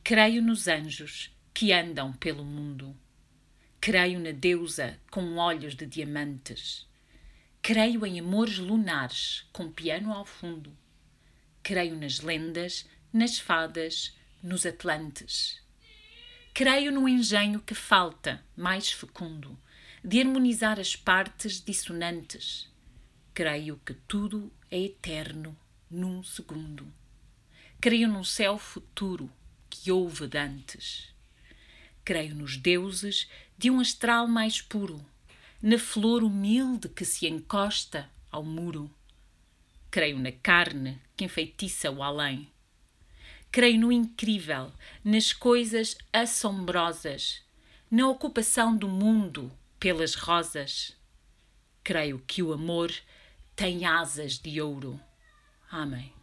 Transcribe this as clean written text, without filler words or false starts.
Creio nos anjos que andam pelo mundo. Creio na deusa com olhos de diamantes. Creio em amores lunares com piano ao fundo. Creio nas lendas, nas fadas, nos atlantes. Creio no engenho que falta, mais fecundo, de harmonizar as partes dissonantes. Creio que tudo é eterno num segundo. Creio num céu futuro que houve dantes. Creio nos deuses de um astral mais puro, na flor humilde que se encosta ao muro. Creio na carne que enfeitiça o além. Creio no incrível, nas coisas assombrosas, na ocupação do mundo pelas rosas. Creio que o amor tem asas de ouro. Amém.